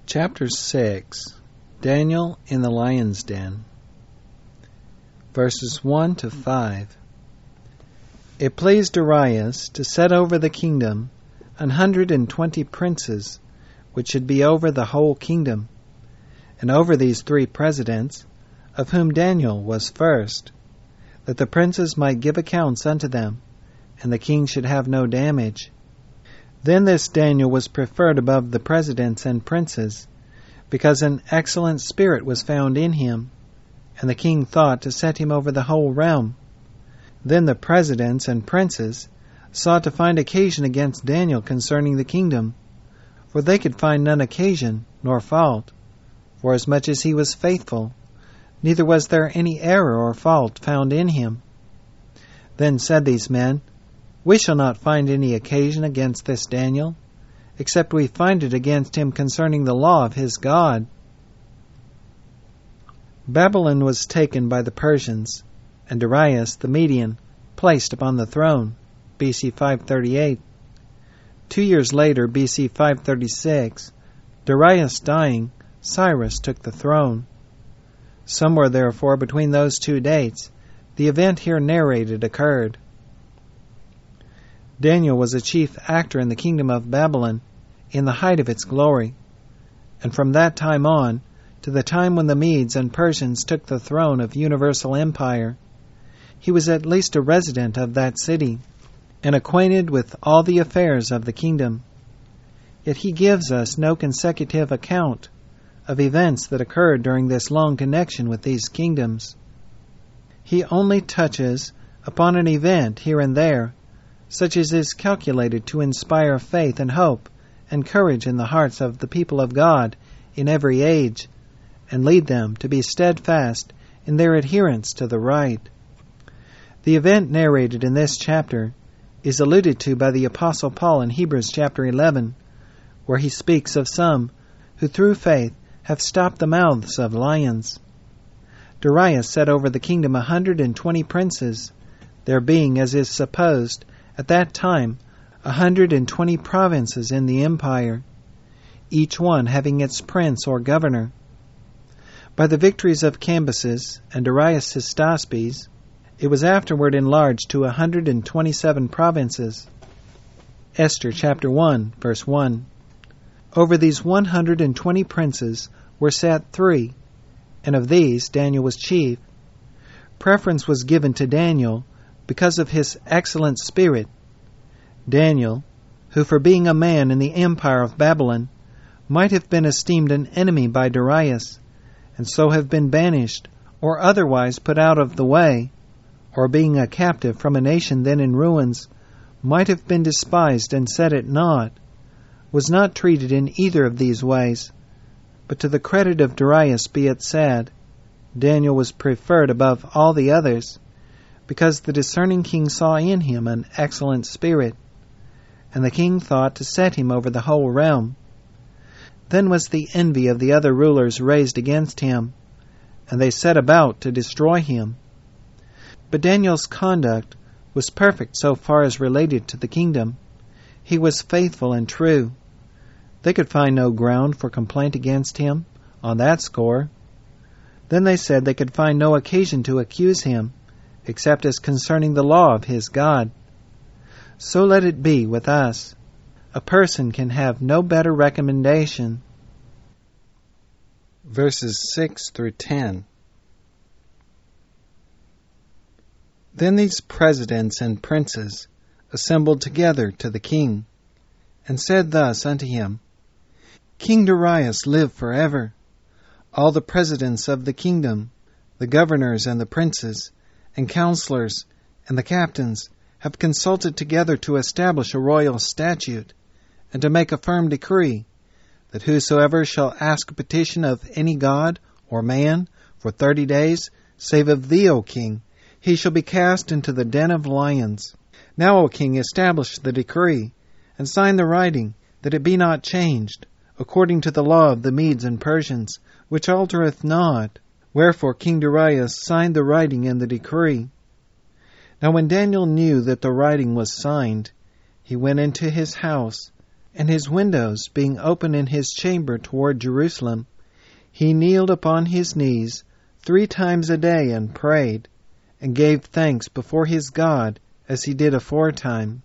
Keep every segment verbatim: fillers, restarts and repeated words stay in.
Chapter six. Daniel in the Lion's Den. Verses one to five. It pleased Darius to set over the kingdom an hundred and twenty princes, which should be over the whole kingdom, and over these three presidents, of whom Daniel was first, that the princes might give accounts unto them, and the king should have no damage. Then this Daniel was preferred above the presidents and princes, because an excellent spirit was found in him, and the king thought to set him over the whole realm. Then the presidents and princes sought to find occasion against Daniel concerning the kingdom, for they could find none occasion nor fault, forasmuch as he was faithful, neither was there any error or fault found in him. Then said these men, We shall not find any occasion against this Daniel, except we find it against him concerning the law of his God. Babylon was taken by the Persians, and Darius the Median placed upon the throne, B C five thirty-eight. Two years later, B C five thirty-six, Darius dying, Cyrus took the throne. Somewhere, therefore, between those two dates, the event here narrated occurred. Daniel was a chief actor in the kingdom of Babylon in the height of its glory, and from that time on to the time when the Medes and Persians took the throne of universal empire, he was at least a resident of that city, and acquainted with all the affairs of the kingdom. Yet he gives us no consecutive account of events that occurred during this long connection with these kingdoms. He only touches upon an event here and there, such as is calculated to inspire faith and hope and courage in the hearts of the people of God in every age, and lead them to be steadfast in their adherence to the right. The event narrated in this chapter is alluded to by the Apostle Paul in Hebrews chapter eleven, where he speaks of some who through faith have stopped the mouths of lions. Darius set over the kingdom a hundred and twenty princes, there being, as is supposed, at that time a hundred and twenty provinces in the empire, each one having its prince or governor. By the victories of Cambyses and Darius Hystaspes, it was afterward enlarged to a hundred and twenty-seven provinces. Esther chapter one, verse one. Over these one hundred and twenty princes were set three, and of these Daniel was chief. Preference was given to Daniel because of his excellent spirit. Daniel, who for being a man in the empire of Babylon, might have been esteemed an enemy by Darius, and so have been banished, or otherwise put out of the way, or being a captive from a nation then in ruins, might have been despised and set at naught, was not treated in either of these ways. But to the credit of Darius be it said, Daniel was preferred above all the others, because the discerning king saw in him an excellent spirit, and the king thought to set him over the whole realm. Then was the envy of the other rulers raised against him, and they set about to destroy him. But Daniel's conduct was perfect so far as related to the kingdom. He was faithful and true. They could find no ground for complaint against him on that score. Then they said they could find no occasion to accuse him, except as concerning the law of his God. So let it be with us. A person can have no better recommendation. Verses six through ten. Then these presidents and princes assembled together to the king, and said thus unto him, King Darius, live forever. All the presidents of the kingdom, the governors and the princes, and counselors, and the captains, have consulted together to establish a royal statute, and to make a firm decree, that whosoever shall ask a petition of any god or man for thirty days, save of thee, O king, he shall be cast into the den of lions. Now, O king, establish the decree, and sign the writing, that it be not changed, according to the law of the Medes and Persians, which altereth not. Wherefore King Darius signed the writing and the decree. Now when Daniel knew that the writing was signed, he went into his house, And his windows being open in his chamber toward Jerusalem, he kneeled upon his knees three times a day and prayed, and gave thanks before his God as he did aforetime.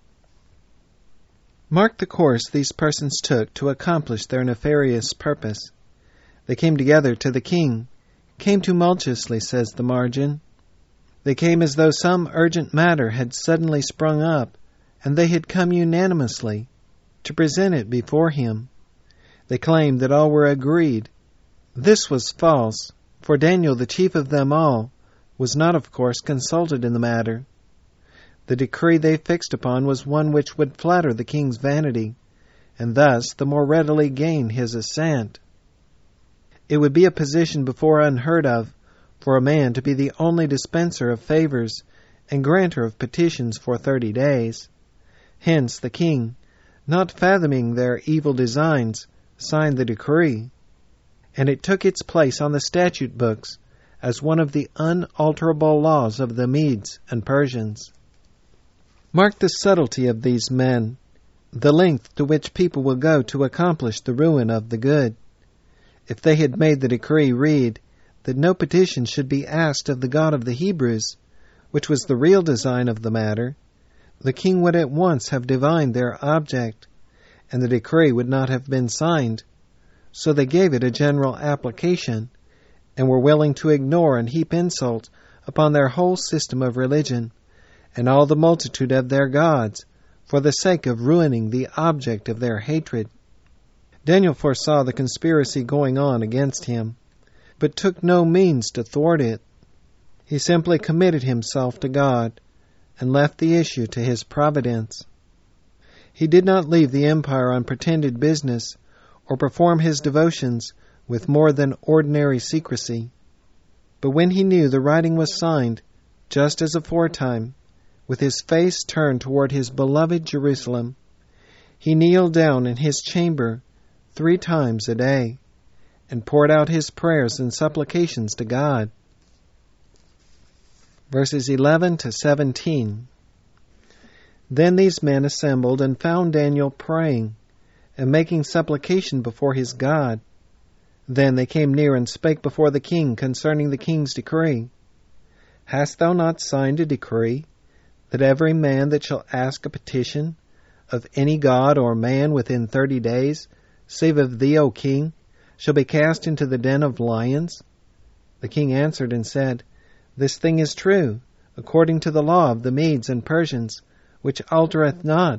Mark the course these persons took to accomplish their nefarious purpose. They came together to the king, came tumultuously, says the margin. They came as though some urgent matter had suddenly sprung up, and they had come unanimously to present it before him. They claimed that all were agreed. This was false, for Daniel, the chief of them all, was not, of course, consulted in the matter. The decree they fixed upon was one which would flatter the king's vanity, and thus the more readily gain his assent. It would be a position before unheard of for a man to be the only dispenser of favors and granter of petitions for thirty days. Hence the king, not fathoming their evil designs, signed the decree, and it took its place on the statute books as one of the unalterable laws of the Medes and Persians. Mark the subtlety of these men, the length to which people will go to accomplish the ruin of the good. If they had made the decree read that no petition should be asked of the God of the Hebrews, which was the real design of the matter, the king would at once have divined their object, and the decree would not have been signed. So they gave it a general application, and were willing to ignore and heap insult upon their whole system of religion, and all the multitude of their gods, for the sake of ruining the object of their hatred. Daniel foresaw the conspiracy going on against him, but took no means to thwart it. He simply committed himself to God, and left the issue to his providence. He did not leave the empire on pretended business, or perform his devotions with more than ordinary secrecy. But when he knew the writing was signed, just as aforetime, with his face turned toward his beloved Jerusalem, he kneeled down in his chamber three times a day, and poured out his prayers and supplications to God. Verses eleven to seventeen. Then these men assembled and found Daniel praying, and making supplication before his God. Then they came near and spake before the king concerning the king's decree. Hast thou not signed a decree, that every man that shall ask a petition of any god or man within thirty days, save of thee, O king, shall be cast into the den of lions? The king answered and said, This thing is true, according to the law of the Medes and Persians, which altereth not.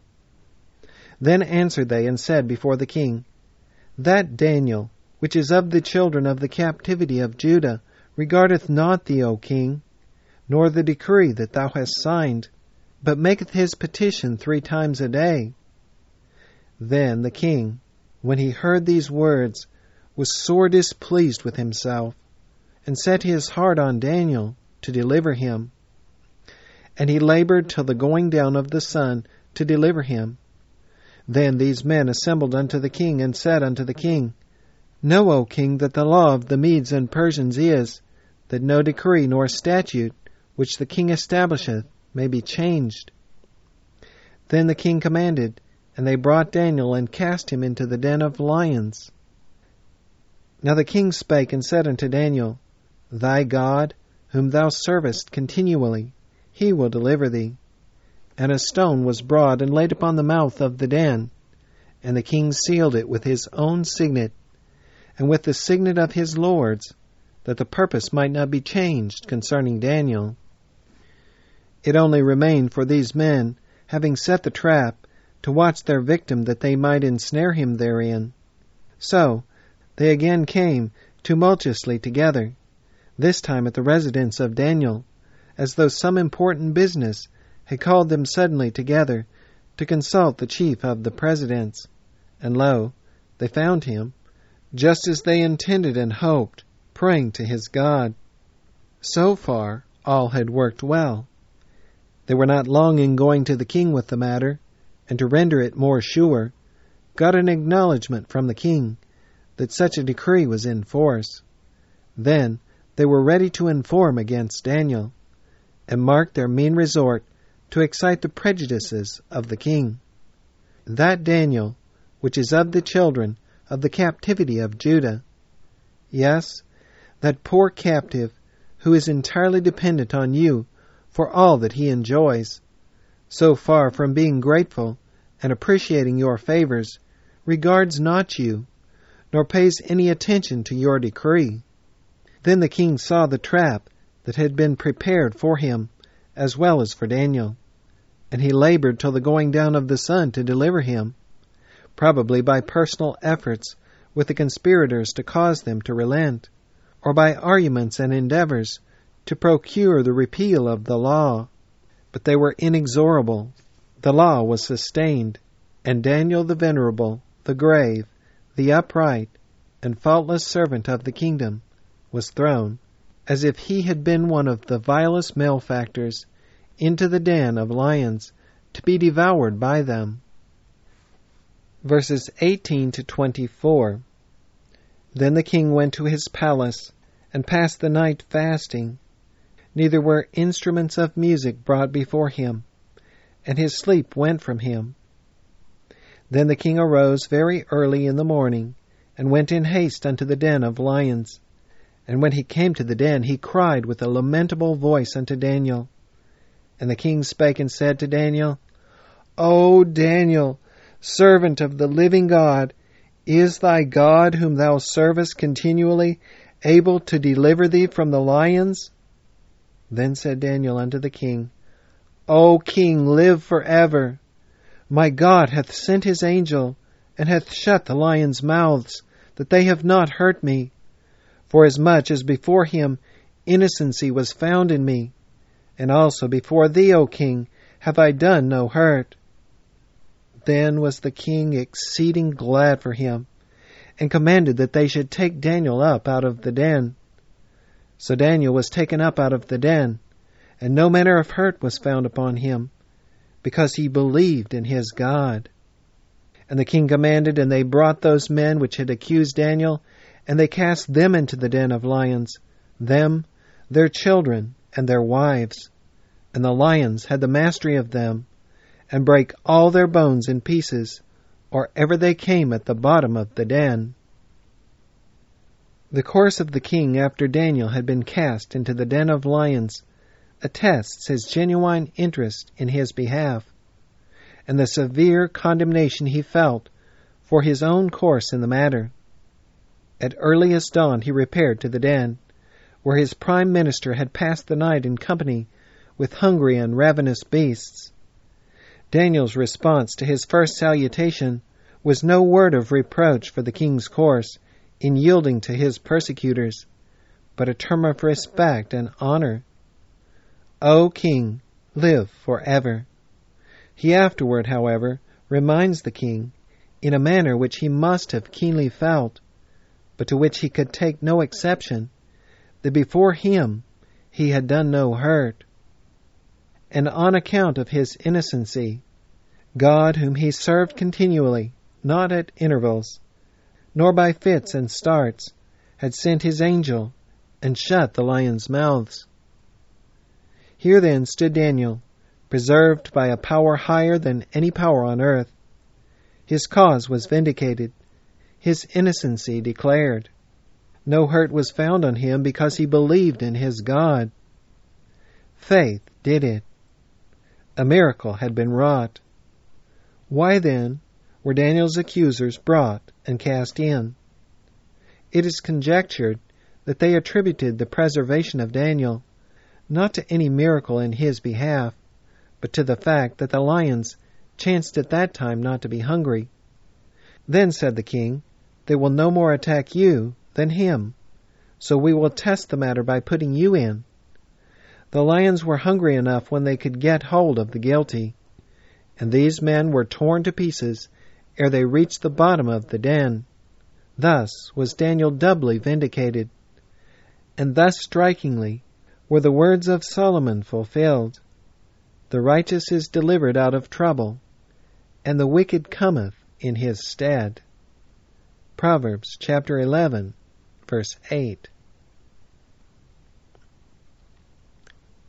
Then answered they and said before the king, That Daniel, which is of the children of the captivity of Judah, regardeth not thee, O king, nor the decree that thou hast signed, but maketh his petition three times a day. Then the king, when he heard these words, was sore displeased with himself, and set his heart on Daniel to deliver him. And he labored till the going down of the sun to deliver him. Then these men assembled unto the king, and said unto the king, Know, O king, that the law of the Medes and Persians is, that no decree nor statute which the king establisheth may be changed. Then the king commanded, and they brought Daniel, and cast him into the den of lions. Now the king spake and said unto Daniel, Thy God, whom thou servest continually, he will deliver thee. And a stone was brought and laid upon the mouth of the den, and the king sealed it with his own signet, and with the signet of his lords, that the purpose might not be changed concerning Daniel. It only remained for these men, having set the trap, to watch their victim, that they might ensnare him therein. So they again came tumultuously together, this time at the residence of Daniel, as though some important business had called them suddenly together to consult the chief of the presidents. And lo, they found him, just as they intended and hoped, praying to his God. So far, all had worked well. They were not long in going to the king with the matter, and to render it more sure, got an acknowledgment from the king that such a decree was in force. Then they were ready to inform against Daniel, and marked their mean resort to excite the prejudices of the king. that Daniel, which is of the children of the captivity of Judah. Yes, that poor captive who is entirely dependent on you for all that he enjoys, so far from being grateful and appreciating your favors, regards not you, nor pays any attention to your decree. Then the king saw the trap that had been prepared for him, as well as for Daniel, and he labored till the going down of the sun to deliver him, probably by personal efforts with the conspirators to cause them to relent, or by arguments and endeavors to procure the repeal of the law. But they were inexorable. The law was sustained, and Daniel the venerable, the grave, the upright, and faultless servant of the kingdom was thrown, as if he had been one of the vilest malefactors, into the den of lions, to be devoured by them. Verses eighteen to twenty-four. Then the king went to his palace, and passed the night fasting. Neither were instruments of music brought before him, and his sleep went from him. Then the king arose very early in the morning, and went in haste unto the den of lions. And when he came to the den, he cried with a lamentable voice unto Daniel. And the king spake and said to Daniel, O Daniel, servant of the living God, is thy God, whom thou servest continually, able to deliver thee from the lions? Then said Daniel unto the king, O king, live for ever. My God hath sent his angel, and hath shut the lions' mouths, that they have not hurt me. Forasmuch as before him innocency was found in me, and also before thee, O king, have I done no hurt. Then was the king exceeding glad for him, and commanded that they should take Daniel up out of the den. So Daniel was taken up out of the den, and no manner of hurt was found upon him, because he believed in his God. And the king commanded, and they brought those men which had accused Daniel, and they cast them into the den of lions, them, their children, and their wives. And the lions had the mastery of them, and brake all their bones in pieces, or ever they came at the bottom of the den. The course of the king after Daniel had been cast into the den of lions attests his genuine interest in his behalf, and the severe condemnation he felt for his own course in the matter. At earliest dawn he repaired to the den, where his prime minister had passed the night in company with hungry and ravenous beasts. Daniel's response to his first salutation was no word of reproach for the king's course in yielding to his persecutors, but a term of respect and honor. O king, live forever. He afterward, however, reminds the king, in a manner which he must have keenly felt, but to which he could take no exception, that before him he had done no hurt. And on account of his innocency, God, whom he served continually, not at intervals, nor by fits and starts, had sent his angel, and shut the lions' mouths. Here then stood Daniel, preserved by a power higher than any power on earth. His cause was vindicated, his innocency declared. No hurt was found on him because he believed in his God. Faith did it. A miracle had been wrought. Why then were Daniel's accusers brought and cast in? It is conjectured that they attributed the preservation of Daniel not to any miracle in his behalf, but to the fact that the lions chanced at that time not to be hungry. Then said the king, they will no more attack you than him, so we will test the matter by putting you in. The lions were hungry enough when they could get hold of the guilty, and these men were torn to pieces ere they reached the bottom of the den. Thus was Daniel doubly vindicated, and thus strikingly were the words of Solomon fulfilled. The righteous is delivered out of trouble, and the wicked cometh in his stead. Proverbs chapter eleven, verse eight.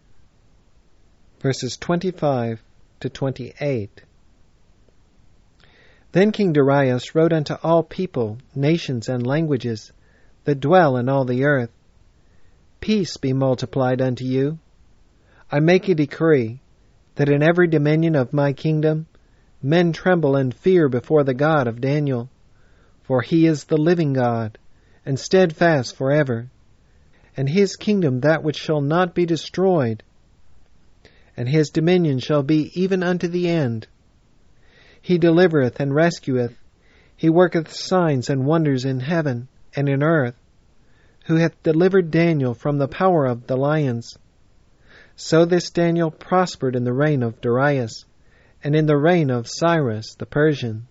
Verses twenty-five to twenty-eight. Then King Darius wrote unto all people, nations, and languages that dwell in all the earth, Peace be multiplied unto you. I make a decree, that in every dominion of my kingdom men tremble and fear before the God of Daniel, for he is the living God, and steadfast forever, and his kingdom that which shall not be destroyed, and his dominion shall be even unto the end. He delivereth and rescueth, he worketh signs and wonders in heaven and in earth, who hath delivered Daniel from the power of the lions. So this Daniel prospered in the reign of Darius, and in the reign of Cyrus the Persian.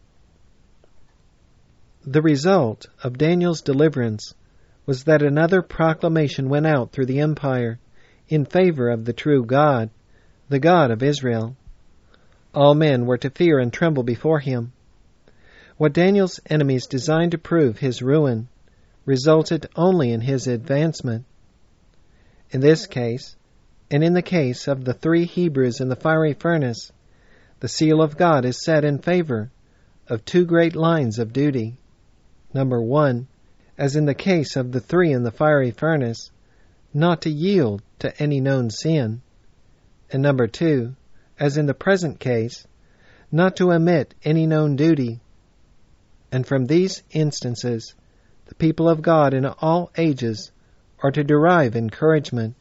The result of Daniel's deliverance was that another proclamation went out through the empire in favor of the true God, the God of Israel. All men were to fear and tremble before him. What Daniel's enemies designed to prove his ruin resulted only in his advancement. In this case, and in the case of the three Hebrews in the fiery furnace, the seal of God is set in favor of two great lines of duty. Number one, as in the case of the three in the fiery furnace, not to yield to any known sin. And number two, as in the present case, not to omit any known duty. And from these instances, the people of God in all ages are to derive encouragement.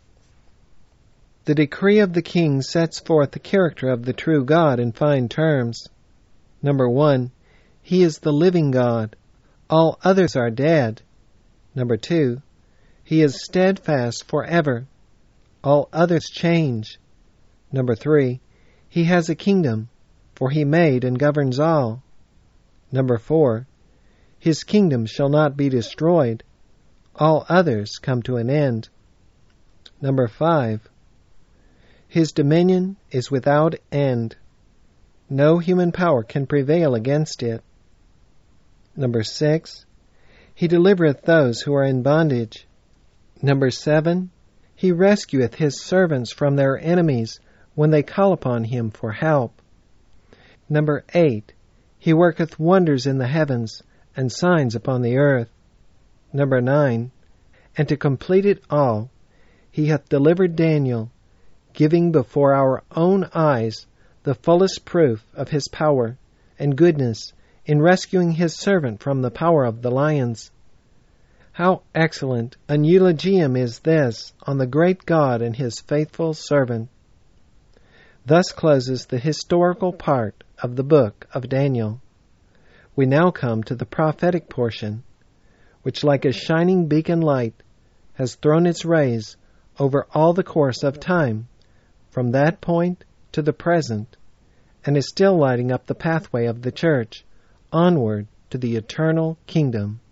The decree of the king sets forth the character of the true God in fine terms. Number one, he is the living God. All others are dead. Number two, he is steadfast forever. All others change. Number three, he has a kingdom, for he made and governs all. Number four, his kingdom shall not be destroyed. All others come to an end. Number five, his dominion is without end. No human power can prevail against it. Number six, he delivereth those who are in bondage. Number seven, he rescueth his servants from their enemies when they call upon him for help. Number eight, he worketh wonders in the heavens and signs upon the earth. Number nine, and to complete it all, he hath delivered Daniel, giving before our own eyes the fullest proof of his power and goodness in rescuing his servant from the power of the lions. How excellent an eulogium is this on the great God and his faithful servant. Thus closes the historical part of the book of Daniel. We now come to the prophetic portion, which like a shining beacon light has thrown its rays over all the course of time, from that point to the present, and is still lighting up the pathway of the church onward to the eternal kingdom.